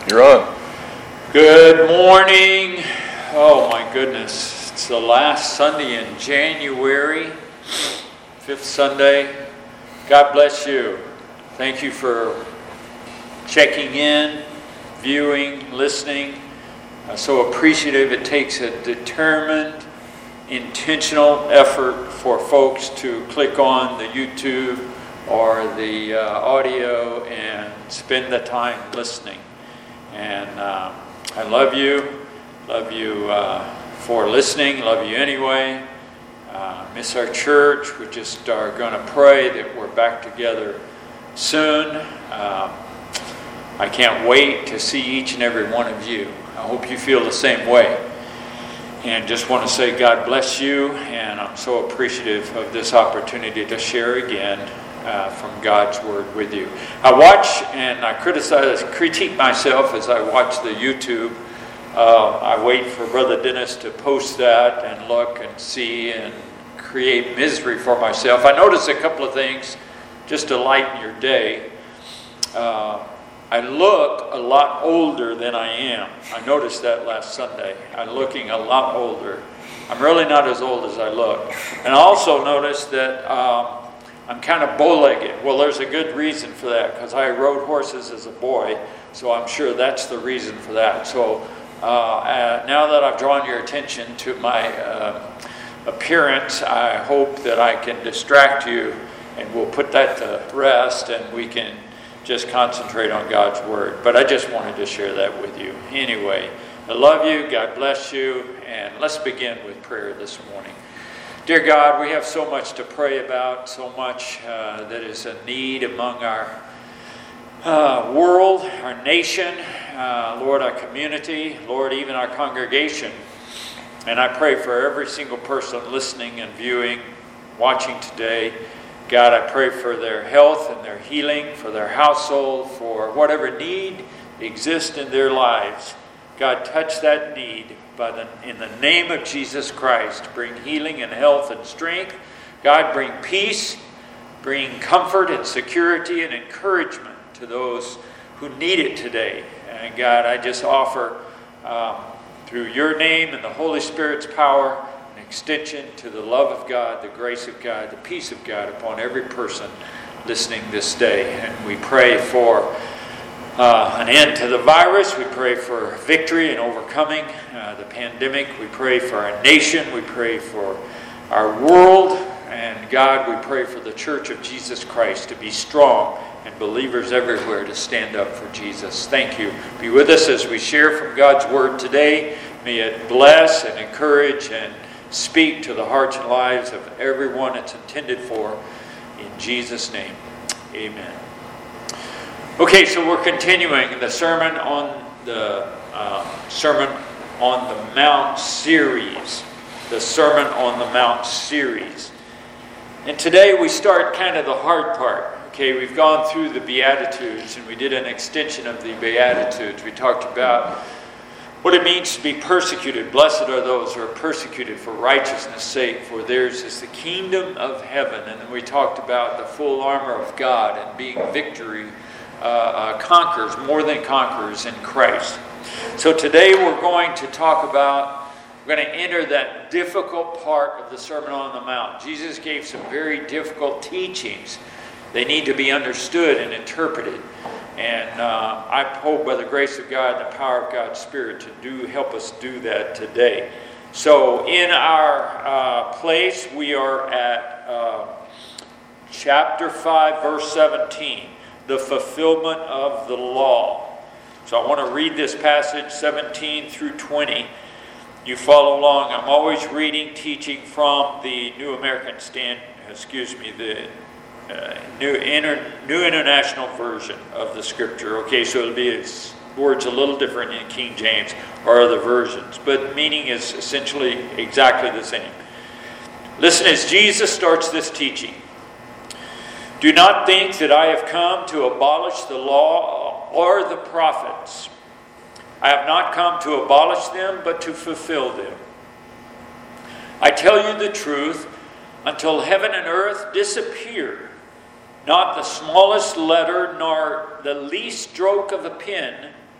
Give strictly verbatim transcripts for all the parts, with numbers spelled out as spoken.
You're on. Good morning. Oh my goodness. It's the last Sunday in January, fifth Sunday. God bless you. Thank you for checking in, viewing, listening. I'm so appreciative. It takes a determined, intentional effort for folks to click on the YouTube or the uh, audio and spend the time listening. And uh, I love you. Love you uh, for listening. Love you anyway. Uh, miss our church. We just are going to pray that we're back together soon. Um, I can't wait to see each and every one of you. I hope you feel the same way. And just want to say God bless you. And I'm so appreciative of this opportunity to share again Uh, from God's Word with you. I watch and I criticize, critique myself as I watch the YouTube. Uh, I wait for Brother Dennis to post that and look and see and create misery for myself. I notice a couple of things just to lighten your day. Uh, I look a lot older than I am. I noticed that last Sunday. I'm looking a lot older. I'm really not as old as I look. And I also noticed that um, I'm kind of bow-legged. Well, there's a good reason for that because I rode horses as a boy, so I'm sure that's the reason for that. So uh, uh, now that I've drawn your attention to my uh, appearance, I hope that I can distract you, and we'll put that to rest, and we can just concentrate on God's Word. But I just wanted to share that with you. Anyway, I love you. God bless you. And let's begin with prayer this morning. Dear God, we have so much to pray about, so much uh, that is a need among our uh, world, our nation, uh, Lord, our community, Lord, even our congregation. And I pray for every single person listening and viewing, watching today. God, I pray for their health and their healing, for their household, for whatever need exists in their lives. God, touch that need. But in the name of Jesus Christ, bring healing and health and strength. God, bring peace, bring comfort and security and encouragement to those who need it today. And God, I just offer, um, through your name and the Holy Spirit's power, an extension to the love of God, the grace of God, the peace of God upon every person listening this day. And we pray for Uh, an end to the virus. We pray for victory and overcoming uh, the pandemic. We pray for our nation. We pray for our world. And God, we pray for the Church of Jesus Christ to be strong and believers everywhere to stand up for Jesus. Thank you. Be with us as we share from God's Word today. May it bless and encourage and speak to the hearts and lives of everyone it's intended for. In Jesus' name, amen. Okay, so we're continuing the Sermon on the uh, Sermon on the Mount series. The Sermon on the Mount series. And today we start kind of the hard part. Okay, we've gone through the Beatitudes and we did an extension of the Beatitudes. We talked about what it means to be persecuted. Blessed are those who are persecuted for righteousness' sake, for theirs is the kingdom of heaven. And then we talked about the full armor of God and being victory Uh, uh, conquerors, more than conquerors in Christ. So today we're going to talk about, we're going to enter that difficult part of the Sermon on the Mount. Jesus gave some very difficult teachings. They need to be understood and interpreted. And uh, I hope by the grace of God and the power of God's Spirit to do help us do that today. So in our uh, place, we are at uh, chapter five, verse seventeen. The fulfillment of the law. So I want to read this passage seventeen through twenty. You follow along. I'm always reading, teaching from the New American Standard, excuse me, the uh, New Inter, New International Version of the Scripture. Okay, so it'll be its words a little different in King James or other versions, but the meaning is essentially exactly the same. Listen as Jesus starts this teaching. Do not think that I have come to abolish the law or the prophets. I have not come to abolish them, but to fulfill them. I tell you the truth, until heaven and earth disappear, not the smallest letter nor the least stroke of a pen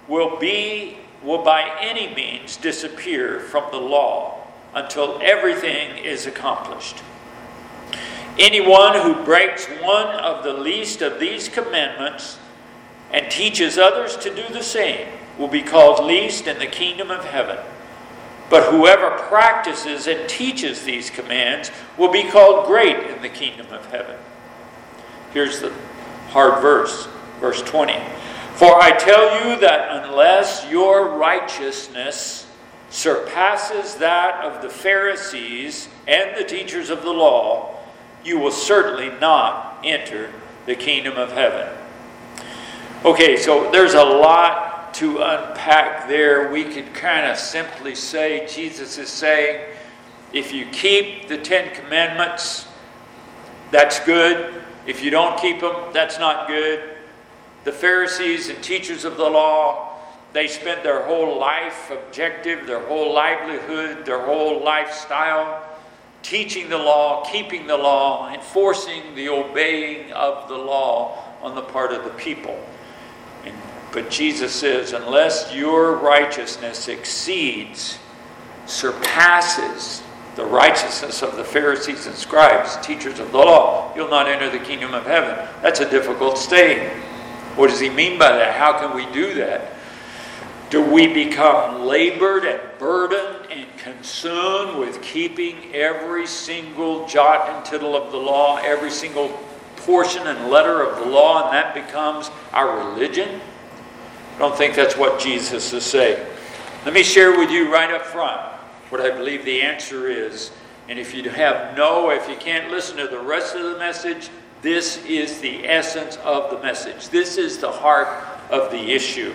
will be will by any means disappear from the law until everything is accomplished. Anyone who breaks one of the least of these commandments and teaches others to do the same will be called least in the kingdom of heaven. But whoever practices and teaches these commands will be called great in the kingdom of heaven. Here's the hard verse, verse twenty. For I tell you that unless your righteousness surpasses that of the Pharisees and the teachers of the law, you will certainly not enter the kingdom of heaven. Okay, so there's a lot to unpack there. We could kind of simply say, Jesus is saying, if you keep the Ten Commandments, that's good. If you don't keep them, that's not good. The Pharisees and teachers of the law, they spent their whole life objective, their whole livelihood, their whole lifestyle teaching the law, keeping the law, enforcing the obeying of the law on the part of the people. And, but Jesus says, unless your righteousness exceeds, surpasses the righteousness of the Pharisees and scribes, teachers of the law, you'll not enter the kingdom of heaven. That's a difficult statement. What does he mean by that? How can we do that? Do we become labored and burdened and consumed with keeping every single jot and tittle of the law, every single portion and letter of the law, and that becomes our religion? I don't think that's what Jesus is saying. Let me share with you right up front what I believe the answer is. And if you have no, if you can't listen to the rest of the message, this is the essence of the message. This is the heart of the issue.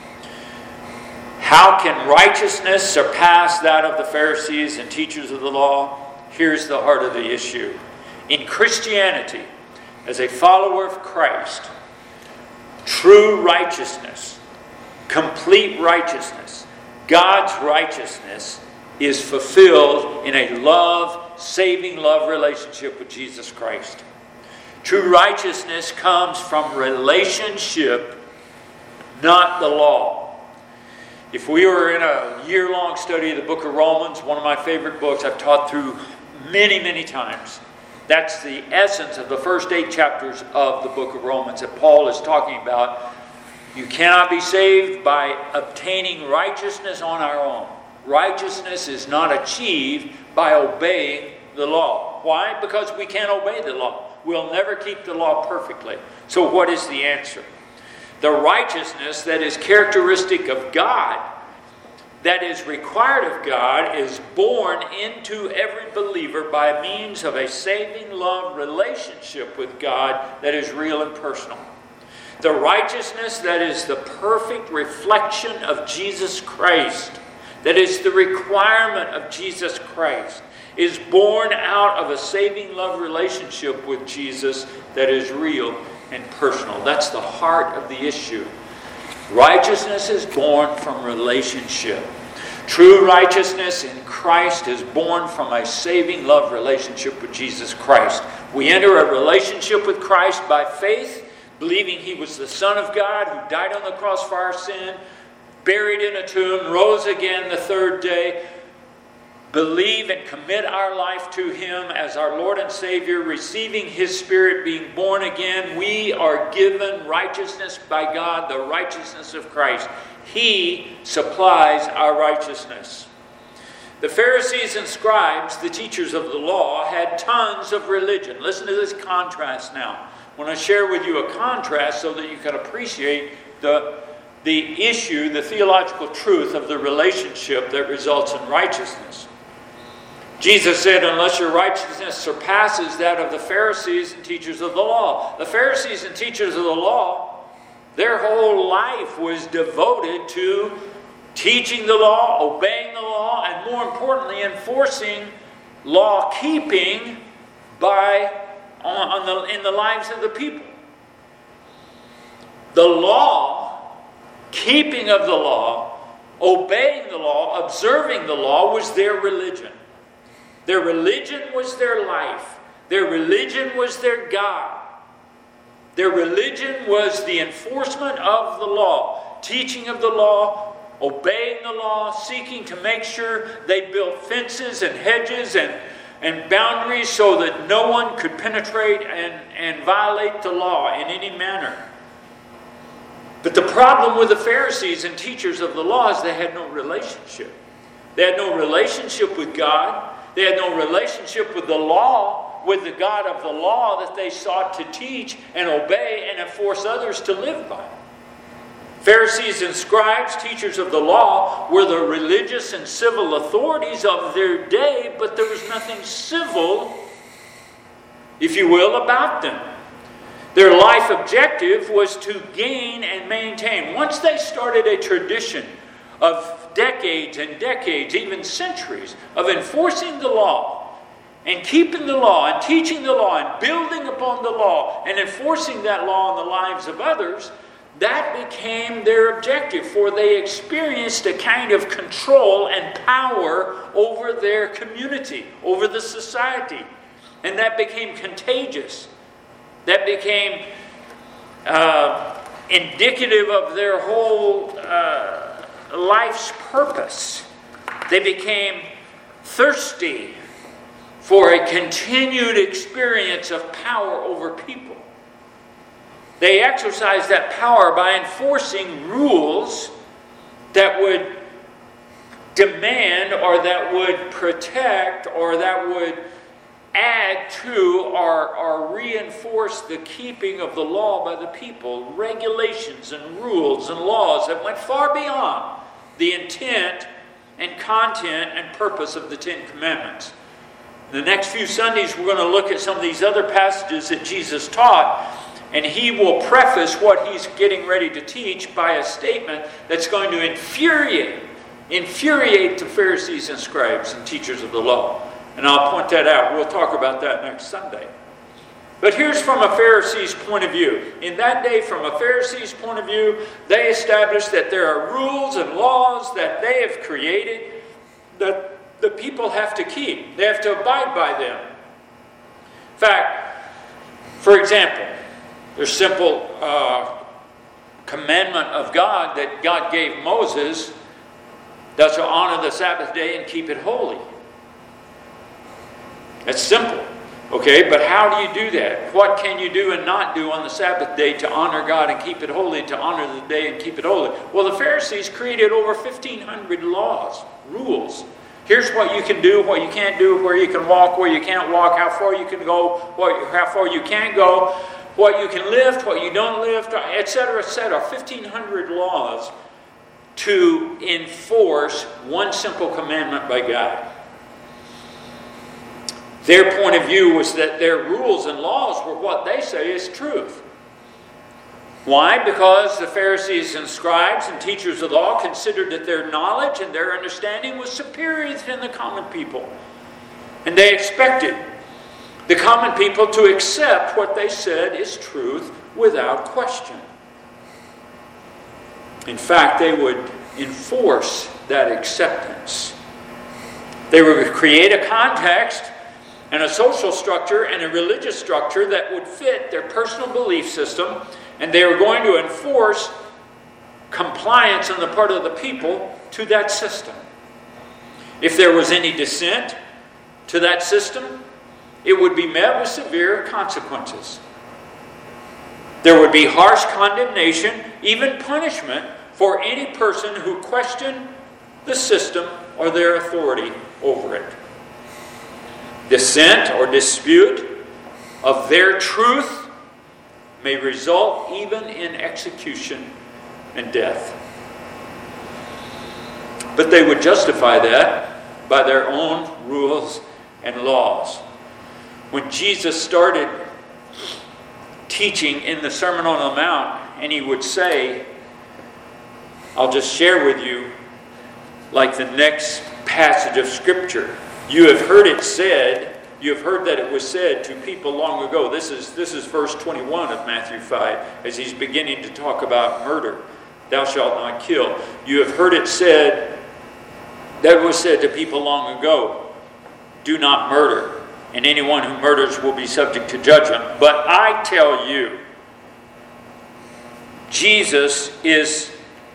How can righteousness surpass that of the Pharisees and teachers of the law? Here's the heart of the issue. In Christianity, as a follower of Christ, true righteousness, complete righteousness, God's righteousness is fulfilled in a love, saving love relationship with Jesus Christ. True righteousness comes from relationship, not the law. If we were in a year-long study of the book of Romans, one of my favorite books I've taught through many, many times, that's the essence of the first eight chapters of the book of Romans that Paul is talking about. You cannot be saved by obtaining righteousness on our own. Righteousness is not achieved by obeying the law. Why? Because we can't obey the law. We'll never keep the law perfectly. So what is the answer? The righteousness that is characteristic of God, that is required of God, is born into every believer by means of a saving love relationship with God that is real and personal. The righteousness that is the perfect reflection of Jesus Christ, that is the requirement of Jesus Christ, is born out of a saving love relationship with Jesus that is real and personal. That's the heart of the issue. Righteousness is born from relationship. True righteousness in Christ is born from a saving love relationship with Jesus Christ. We enter a relationship with Christ by faith, believing He was the Son of God who died on the cross for our sin, buried in a tomb, rose again the third day. Believe and commit our life to Him as our Lord and Savior, receiving His Spirit, being born again. We are given righteousness by God, the righteousness of Christ. He supplies our righteousness. The Pharisees and scribes, the teachers of the law, had tons of religion. Listen to this contrast now. I want to share with you a contrast so that you can appreciate the, the issue, the theological truth of the relationship that results in righteousness. Jesus said, unless your righteousness surpasses that of the Pharisees and teachers of the law. The Pharisees and teachers of the law, their whole life was devoted to teaching the law, obeying the law, and more importantly, enforcing law-keeping by on, on the, in the lives of the people. The law, keeping of the law, obeying the law, observing the law was their religion. Their religion was their life. Their religion was their God. Their religion was the enforcement of the law. law, teaching of the law, obeying the law, seeking to make sure they built fences and hedges and, and boundaries so that no one could penetrate and, and violate the law in any manner. But the problem with the Pharisees and teachers of the law is they had no relationship. They had no relationship with God. They had no relationship with the law, with the God of the law that they sought to teach and obey and enforce others to live by. Pharisees and scribes, teachers of the law, were the religious and civil authorities of their day, but there was nothing civil, if you will, about them. Their life objective was to gain and maintain. Once they started a tradition of decades and decades, even centuries, of enforcing the law and keeping the law and teaching the law and building upon the law and enforcing that law in the lives of others, that became their objective, for they experienced a kind of control and power over their community, over the society. And that became contagious. That became uh, indicative of their whole uh, life's purpose. They became thirsty for a continued experience of power over people. They exercised that power by enforcing rules that would demand or that would protect or that would add to or, or reinforce the keeping of the law by the people, regulations and rules and laws that went far beyond the intent and content and purpose of the Ten Commandments. In the next few Sundays, we're going to look at some of these other passages that Jesus taught, and he will preface what he's getting ready to teach by a statement that's going to infuriate, infuriate the Pharisees and scribes and teachers of the law. And I'll point that out. We'll talk about that next Sunday. But here's from a Pharisee's point of view. In that day, from a Pharisee's point of view, they established that there are rules and laws that they have created that the people have to keep. They have to abide by them. In fact, for example, there's simple uh, commandment of God that God gave Moses, thou shalt honor the Sabbath day and keep it holy. That's simple. Okay, but how do you do that? What can you do and not do on the Sabbath day to honor God and keep it holy, to honor the day and keep it holy? Well, the Pharisees created over fifteen hundred laws, rules. Here's what you can do, what you can't do, where you can walk, where you can't walk, how far you can go, what, how far you can't go, what you can lift, what you don't lift, et cetera, et cetera. fifteen hundred laws to enforce one simple commandment by God. Their point of view was that their rules and laws were what they say is truth. Why? Because the Pharisees and scribes and teachers of the law considered that their knowledge and their understanding was superior than the common people. And they expected the common people to accept what they said is truth without question. In fact, they would enforce that acceptance. They would create a context and a social structure and a religious structure that would fit their personal belief system, and they were going to enforce compliance on the part of the people to that system. If there was any dissent to that system, it would be met with severe consequences. There would be harsh condemnation, even punishment, for any person who questioned the system or their authority over it. Dissent or dispute of their truth may result even in execution and death. But they would justify that by their own rules and laws. When Jesus started teaching in the Sermon on the Mount, and he would say, I'll just share with you, like the next passage of Scripture. You have heard it said, you have heard that it was said to people long ago. This is, this is verse twenty-one of Matthew five, as he's beginning to talk about murder. Thou shalt not kill. You have heard it said, that was said to people long ago, do not murder, and anyone who murders will be subject to judgment. But I tell you, Jesus is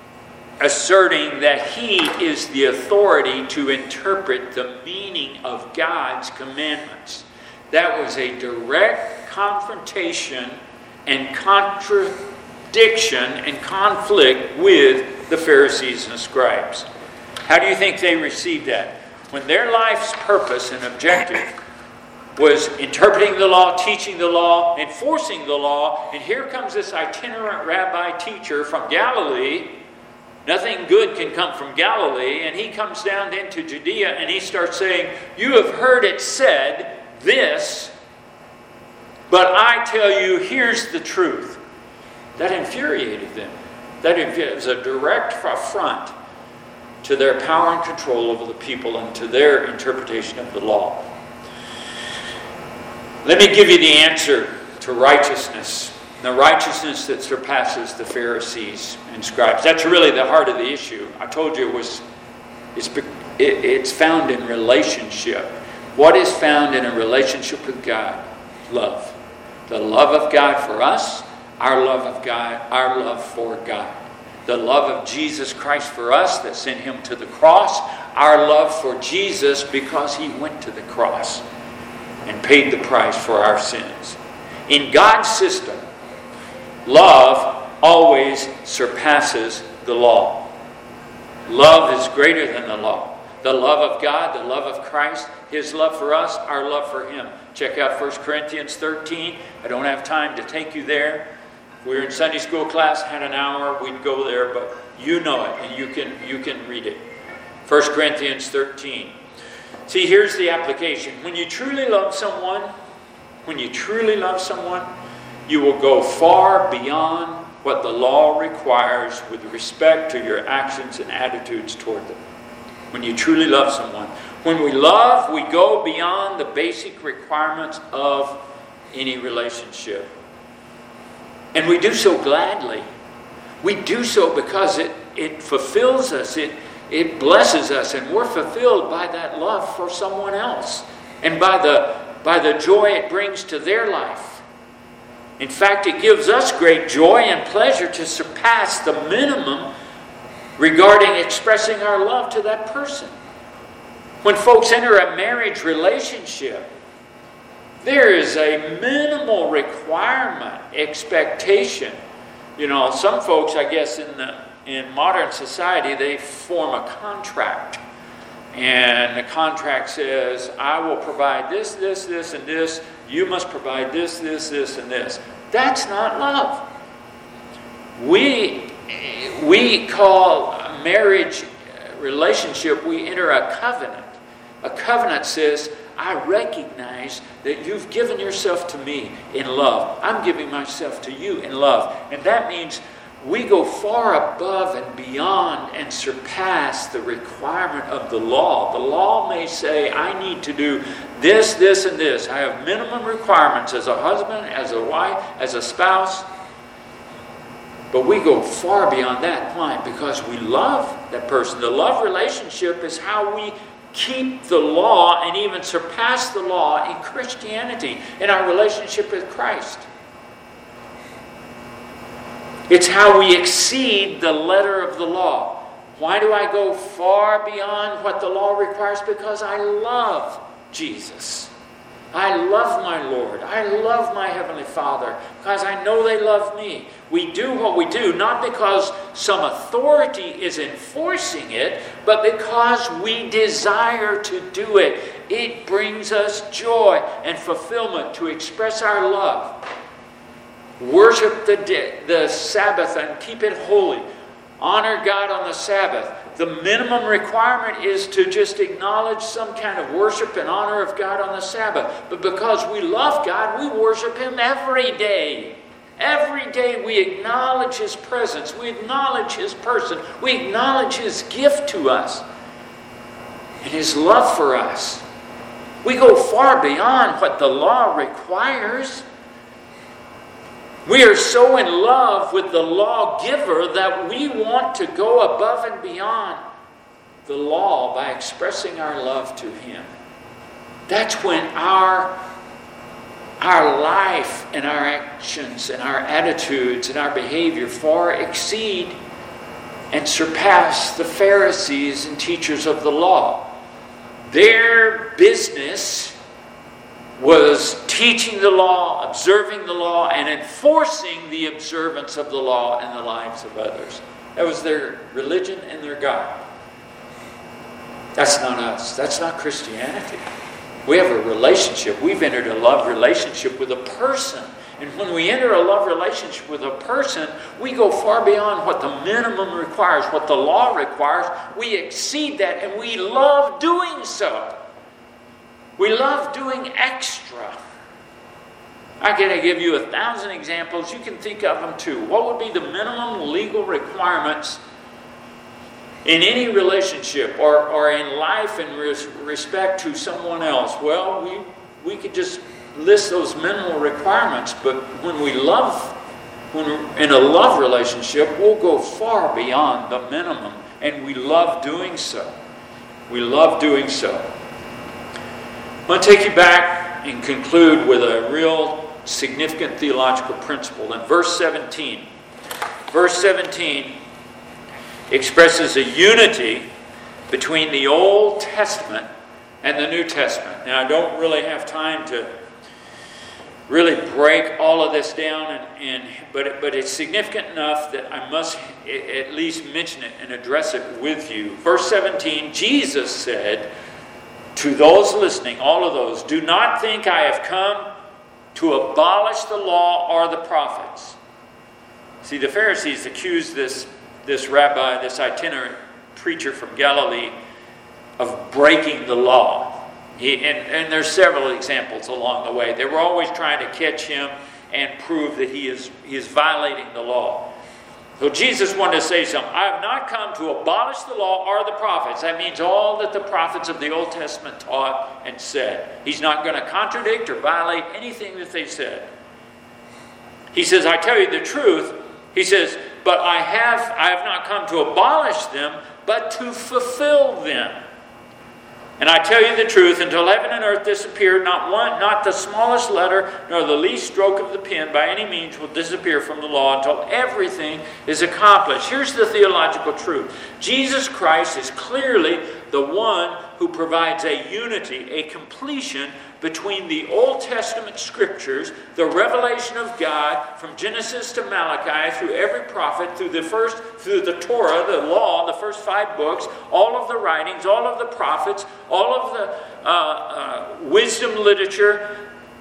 asserting that he is the authority to interpret the meaning of God's commandments. That was a direct confrontation and contradiction and conflict with the Pharisees and scribes. How do you think they received that? When their life's purpose and objective was interpreting the law, teaching the law, enforcing the law, and here comes this itinerant rabbi teacher from Galilee. Nothing good can come from Galilee, and he comes down into Judea and he starts saying, you have heard it said this, but I tell you, here's the truth. That infuriated them. That was a direct affront to their power and control over the people and to their interpretation of the law. Let me give you the answer to righteousness. The righteousness that surpasses the Pharisees and scribes. That's really the heart of the issue. I told you it was. It's, it, it's found in relationship. What is found in a relationship with God? Love. The love of God for us, our love of God, our love for God. The love of Jesus Christ for us that sent him to the cross, our love for Jesus because he went to the cross and paid the price for our sins. In God's system, love always surpasses the law. Love is greater than the law. The love of God, the love of Christ, his love for us, our love for him. Check out First Corinthians thirteen. I don't have time to take you there. If we were in Sunday school class, had an hour, we'd go there, but you know it and you can you can read it. First Corinthians thirteen. See, here's the application. When you truly love someone, when you truly love someone, you will go far beyond what the law requires with respect to your actions and attitudes toward them. When you truly love someone. When we love, we go beyond the basic requirements of any relationship. And we do so gladly. We do so because it, it fulfills us. It, it blesses us. And we're fulfilled by that love for someone else. And by the, by the joy it brings to their life. In fact, it gives us great joy and pleasure to surpass the minimum regarding expressing our love to that person. When folks enter a marriage relationship, there is a minimal requirement, expectation. You know, some folks, I guess, in the in modern society, they form a contract. And the contract says, I will provide this, this, this, and this. You must provide this, this, this, and this. That's not love. We We call a marriage relationship, we enter a covenant. A covenant says, I recognize that you've given yourself to me in love. I'm giving myself to you in love. And that means we go far above and beyond and surpass the requirement of the law. The law may say, I need to do this, this, and this. I have minimum requirements as a husband, as a wife, as a spouse. But we go far beyond that. Why? Because we love that person. The love relationship is how we keep the law and even surpass the law in Christianity, in our relationship with Christ. It's how we exceed the letter of the law. Why do I go far beyond what the law requires? Because I love Jesus. I love my Lord. I love my Heavenly Father because I know they love me. We do what we do not because some authority is enforcing it, but because we desire to do it. It brings us joy and fulfillment to express our love. Worship the, day, the Sabbath and keep it holy. Honor God on the Sabbath. The minimum requirement is to just acknowledge some kind of worship and honor of God on the Sabbath. But because we love God, we worship Him every day. Every day we acknowledge His presence. We acknowledge His person. We acknowledge His gift to us and His love for us. We go far beyond what the law requires. We are so in love with the lawgiver that we want to go above and beyond the law by expressing our love to Him. That's when our, our life and our actions and our attitudes and our behavior far exceed and surpass the Pharisees and teachers of the law. Their business was teaching the law, observing the law, and enforcing the observance of the law in the lives of others. That was their religion and their God. That's not us. That's not Christianity. We have a relationship. We've entered a love relationship with a person. And when we enter a love relationship with a person, we go far beyond what the minimum requires, what the law requires. We exceed that, and we love doing so. We love doing extra. I can give you a thousand examples. You can think of them too. What would be the minimum legal requirements in any relationship or, or in life in res- respect to someone else? Well, we, we could just list those minimal requirements, but when we love, when we're in a love relationship, we'll go far beyond the minimum, and we love doing so. We love doing so. I'm going to take you back and conclude with a real significant theological principle. In verse seventeen, verse seventeen expresses a unity between the Old Testament and the New Testament. Now, I don't really have time to really break all of this down, and, and but it, but it's significant enough that I must at least mention it and address it with you. Verse seventeen, Jesus said to those listening, all of those, "Do not think I have come to abolish the law or the prophets." See, the Pharisees accused this, this rabbi, this itinerant preacher from Galilee, of breaking the law. He, and, and there's several examples along the way. They were always trying to catch him and prove that he is, he is violating the law. So Jesus wanted to say something. "I have not come to abolish the law or the prophets." That means all that the prophets of the Old Testament taught and said. He's not going to contradict or violate anything that they said. He says, "I tell you the truth." He says, "But I have, I have not come to abolish them, but to fulfill them. And I tell you the truth, until heaven and earth disappear, not one, not the smallest letter, nor the least stroke of the pen by any means will disappear from the law until everything is accomplished." Here's the theological truth. Jesus Christ is clearly the one who provides a unity, a completion between the Old Testament scriptures, the revelation of God from Genesis to Malachi, through every prophet, through the first, through the Torah, the law, the first five books, all of the writings, all of the prophets, all of the uh, uh, wisdom literature.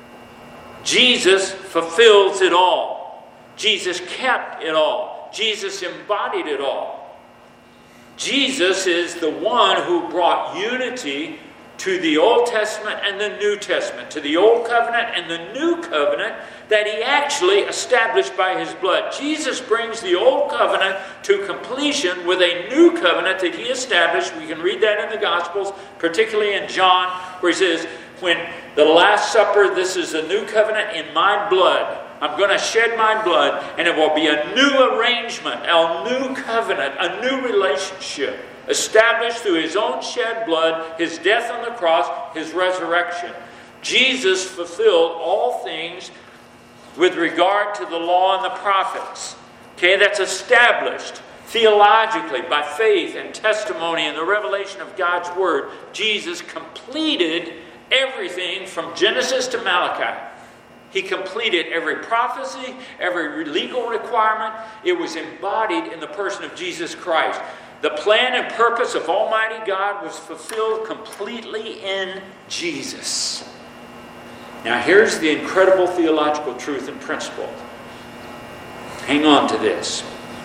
Jesus fulfills it all. Jesus kept it all. Jesus embodied it all. Jesus is the one who brought unity to the Old Testament and the New Testament, to the Old Covenant and the New Covenant that he actually established by his blood. Jesus brings the Old Covenant to completion with a new covenant that he established. We can read that in the Gospels, particularly in John, where he says, "When the Last Supper, this is a new covenant in my blood. I'm going to shed my blood, and it will be a new arrangement, a new covenant, a new relationship, established through his own shed blood, his death on the cross, his resurrection." Jesus fulfilled all things with regard to the law and the prophets. Okay, that's established theologically by faith and testimony and the revelation of God's word. Jesus completed everything from Genesis to Malachi. He completed every prophecy, every legal requirement. It was embodied in the person of Jesus Christ. The plan and purpose of Almighty God was fulfilled completely in Jesus. Now here's the incredible theological truth and principle. Hang on to this.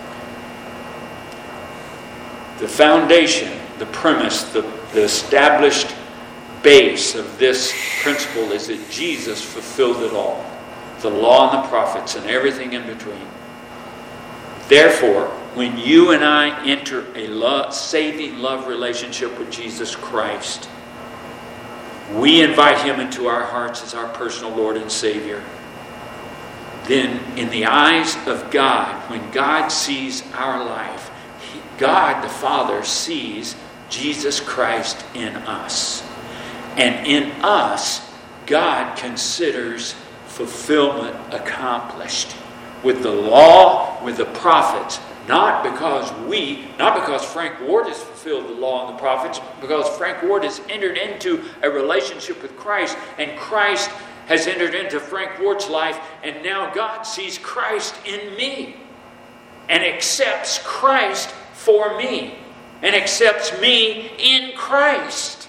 The foundation, the premise, the, the established base of this principle is that Jesus fulfilled it all. The law and the prophets and everything in between. Therefore, when you and I enter a love, saving love relationship with Jesus Christ, we invite him into our hearts as our personal Lord and Savior. Then in the eyes of God, when God sees our life, he, God the Father sees Jesus Christ in us. And in us, God considers fulfillment accomplished. With the law, with the prophets, Not because we, not because Frank Ward has fulfilled the law and the prophets, because Frank Ward has entered into a relationship with Christ, and Christ has entered into Frank Ward's life, and now God sees Christ in me and accepts Christ for me and accepts me in Christ.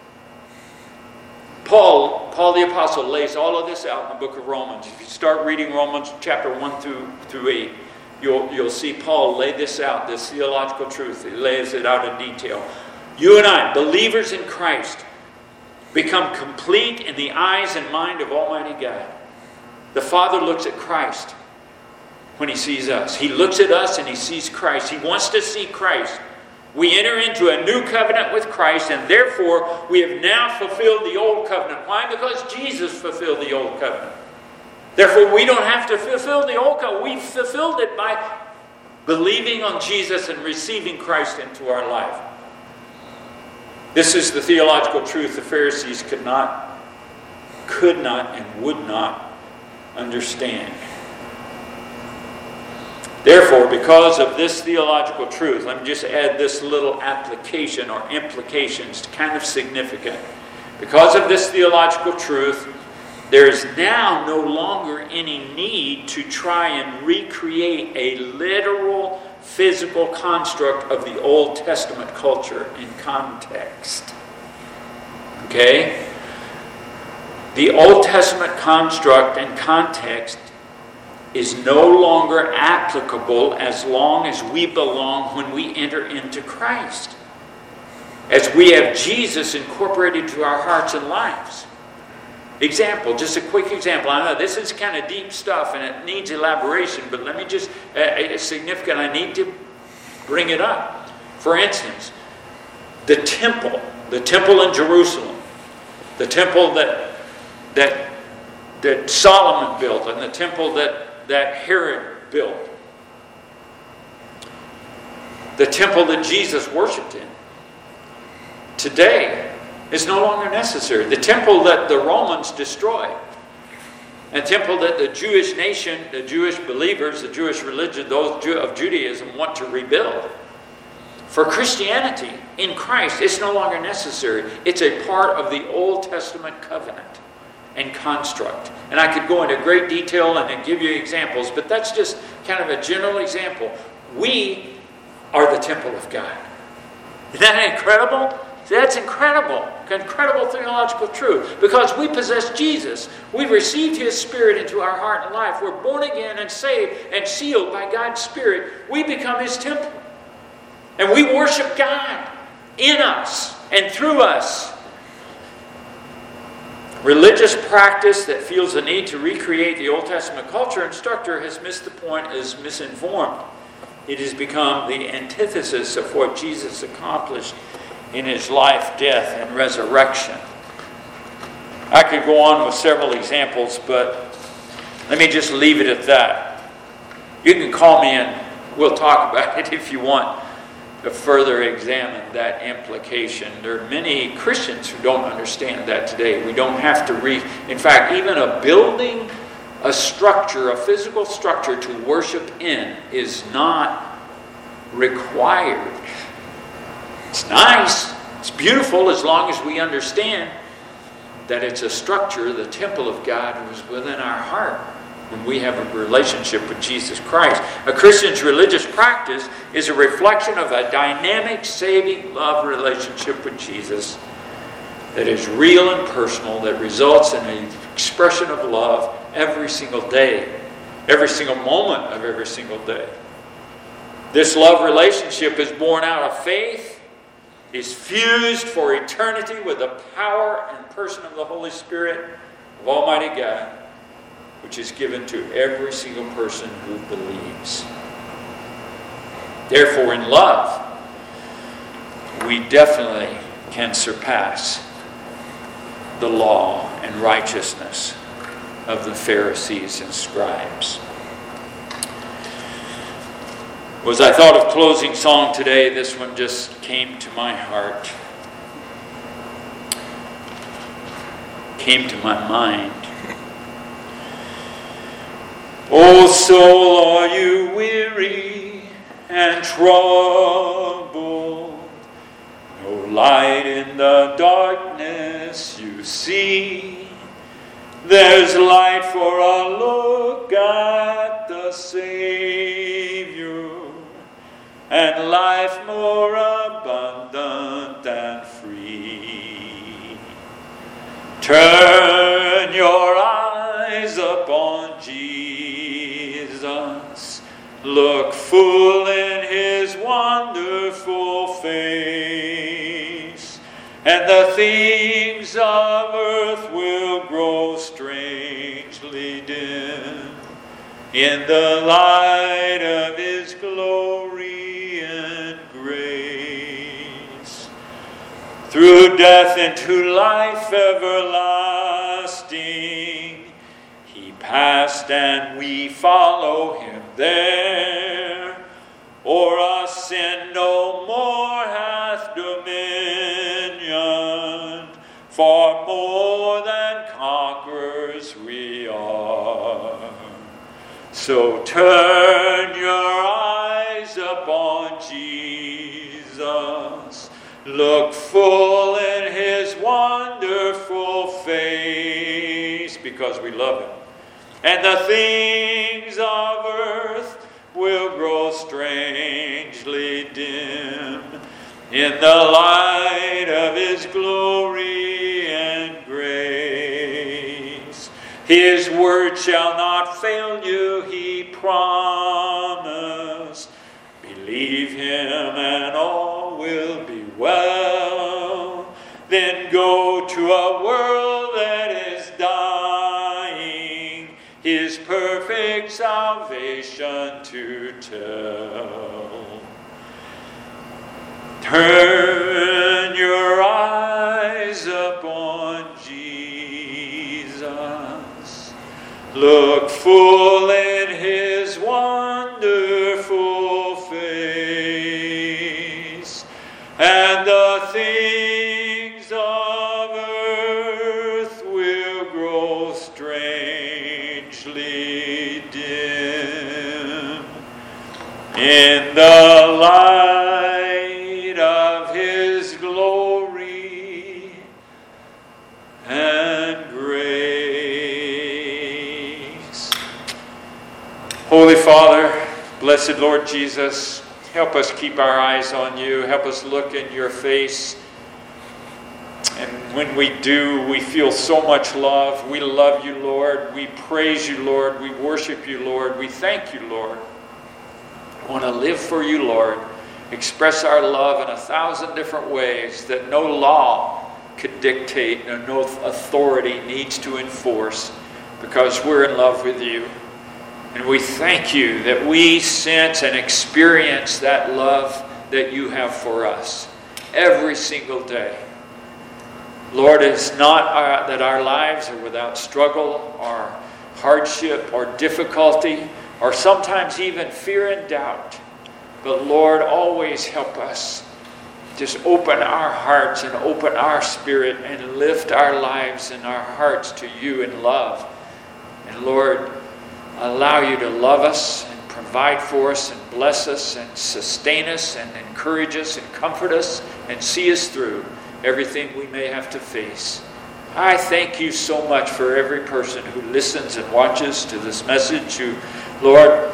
Paul, Paul the Apostle lays all of this out in the book of Romans. If you start reading Romans chapter one through, through eight, you'll, you'll see Paul lay this out, this theological truth. He lays it out in detail. You and I, believers in Christ, become complete in the eyes and mind of Almighty God. The Father looks at Christ when He sees us. He looks at us and He sees Christ. He wants to see Christ. We enter into a new covenant with Christ, and therefore we have now fulfilled the old covenant. Why? Because Jesus fulfilled the old covenant. Therefore we don't have to fulfill the old covenant. We've fulfilled it by believing on Jesus and receiving Christ into our life. This is the theological truth the Pharisees could not, could not, and would not understand. Therefore, because of this theological truth, let me just add this little application or implication. It's kind of significant. Because of this theological truth, there is now no longer any need to try and recreate a literal physical construct of the Old Testament culture in context. Okay? The Old Testament construct and context is no longer applicable as long as we belong when we enter into Christ. As we have Jesus incorporated to our hearts and lives. Example, just a quick example. I know this is kind of deep stuff and it needs elaboration, but let me just, uh, it's significant. I need to bring it up. For instance, the temple, the temple in Jerusalem, the temple that that that Solomon built, and the temple that, that Herod built, the temple that Jesus worshipped in, today is no longer necessary. The temple that the Romans destroyed, a temple that the Jewish nation, the Jewish believers, the Jewish religion, those of Judaism want to rebuild. For Christianity in Christ, it's no longer necessary. It's a part of the Old Testament covenant and construct. And I could go into great detail and give you examples, but that's just kind of a general example. We are the temple of God. Isn't that incredible? That's incredible. Incredible theological truth. Because we possess Jesus. We've received His Spirit into our heart and life. We're born again and saved and sealed by God's Spirit. We become His temple. And we worship God in us and through us. Religious practice that feels the need to recreate the Old Testament culture instructor has missed the point, is misinformed. It has become the antithesis of what Jesus accomplished in His life, death, and resurrection. I could go on with several examples, but let me just leave it at that. You can call me and we'll talk about it if you want to further examine that implication. There are many Christians who don't understand that today. We don't have to re... In fact, even a building, a structure, a physical structure to worship in is not required. It's nice, it's beautiful, as long as we understand that it's a structure, the temple of God, who is within our heart when we have a relationship with Jesus Christ. A Christian's religious practice is a reflection of a dynamic, saving love relationship with Jesus that is real and personal, that results in an expression of love every single day, every single moment of every single day. This love relationship is born out of faith, is fused for eternity with the power and person of the Holy Spirit of Almighty God, which is given to every single person who believes. Therefore, in love, we definitely can surpass the law and righteousness of the Pharisees and scribes. As I thought of closing song today, this one just came to my heart, came to my mind. O soul, are you weary and troubled. No light in the darkness you see. There's light for a look at the Savior, and life more abundant and free. Turn your eyes upon Jesus. Look full in his wonderful face, and the things of earth will grow strangely dim in the light of his glory and grace. Through death into life everlasting, he passed and we follow him there. O'er us sin no more hath dominion, for more than conquerors we are. So turn your eyes upon Jesus. Look full in his wonderful face, because we love him. And the things of earth will grow strangely dim in the light of his glory and grace. His word shall not fail you, he promised. Believe him and all will be well. Then go to a world that is dying, his perfect salvation to tell. Turn your eyes upon Jesus. Look full in his wonderful face, and the things of earth will grow strangely dim in the light of his glory and grace. Holy Father, blessed Lord Jesus, help us keep our eyes on you. Help us look in your face. And when we do, we feel so much love. We love you, Lord. We praise you, Lord. We worship you, Lord. We thank you, Lord. I want to live for you, Lord. Express our love in a thousand different ways that no law could dictate and no authority needs to enforce, because we're in love with you. And we thank you that we sense and experience that love that you have for us every single day. Lord, it's not our, that our lives are without struggle or hardship or difficulty or sometimes even fear and doubt. But Lord, always help us. Just open our hearts and open our spirit and lift our lives and our hearts to you in love. And Lord, allow you to love us and provide for us and bless us and sustain us and encourage us and comfort us and see us through everything we may have to face. I thank you so much for every person who listens and watches to this message. Who, Lord,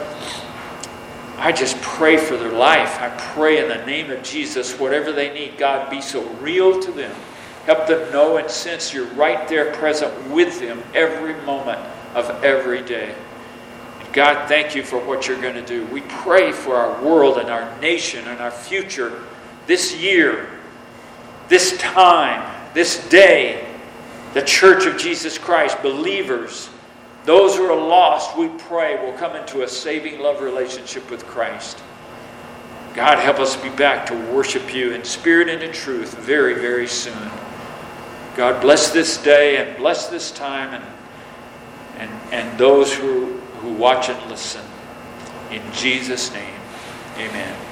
I just pray for their life. I pray in the name of Jesus, whatever they need, God, be so real to them. Help them know and sense you're right there present with them every moment of every day. God, thank you for what you're going to do. We pray for our world and our nation and our future this year, this time, this day. The Church of Jesus Christ, believers, those who are lost, we pray will come into a saving love relationship with Christ. God, help us be back to worship you in spirit and in truth very, very soon. God, bless this day and bless this time and and, and those who who watch and listen. In Jesus' name, amen.